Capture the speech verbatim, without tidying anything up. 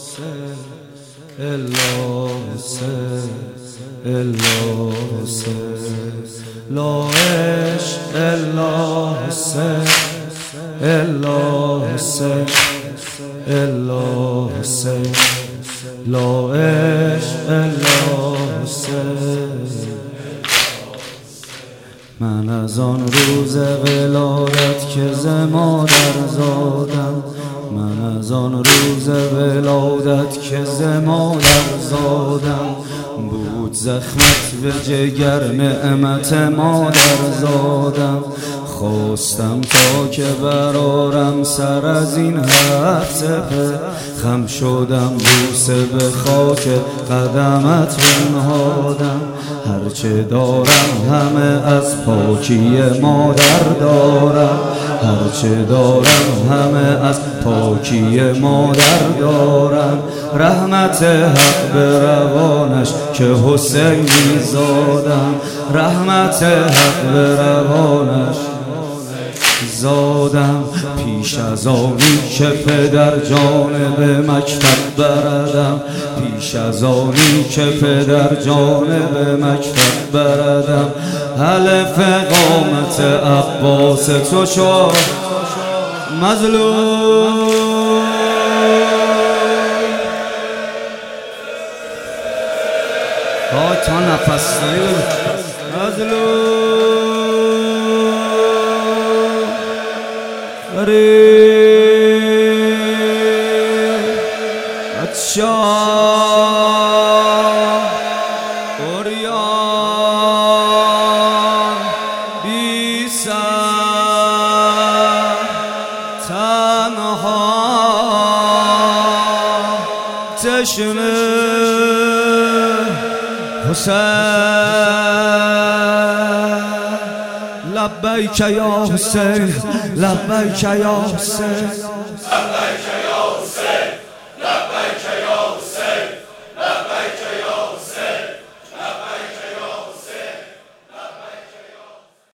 الا حسین الا حسین لا عشق الا حسین الا حسین الا حسین لا عشق الا حسین. من از آن روز ولادت که ز مادر زادم، من از آن روز ولادت که ز مادر زادم، بود زخمت به جگر نعمت مادر زادم. خواستم تا که برارم سر از این حد سپه، خم شدم بوسه به خاک قدمت بنهادم. هرچه دارم همه از پاکی مادر دارم، هرچه دارم همه از پاکی مادر دارم. رحمت حق به روانش که حسین زادم، رحمت حق به روانش زادم. پیش از آنی که پدر جانب مکتب بردم، پیش از آنی که پدر جانب مکتب بردم. حلف قامت عباس تو شد مظلوم، آی تا نفس داری مظلوم اچھا اوریان بی سر تنها چشم حسین. لبیک یا حسین لبیک یا حسین